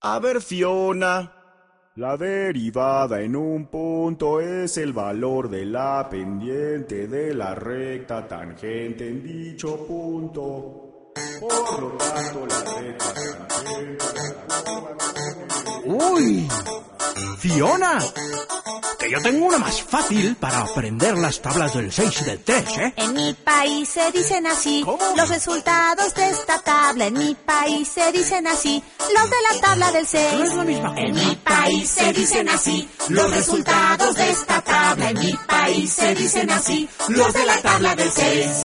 A ver, Fiona. La derivada en un punto es el valor de la pendiente de la recta tangente en dicho punto. Por lo tanto, la recta tangente... ¡Uy! ¡Fiona! Que yo tengo una más fácil para aprender las tablas del 6 y del 3, ¿eh? En mi país se dicen así. ¿Cómo? Los resultados de esta tabla. En mi país se dicen así. Los de la tabla del 6. No es la misma cosa. En mi país se dicen así. Los resultados de esta tabla. En mi país se dicen así. Los de la tabla del 6.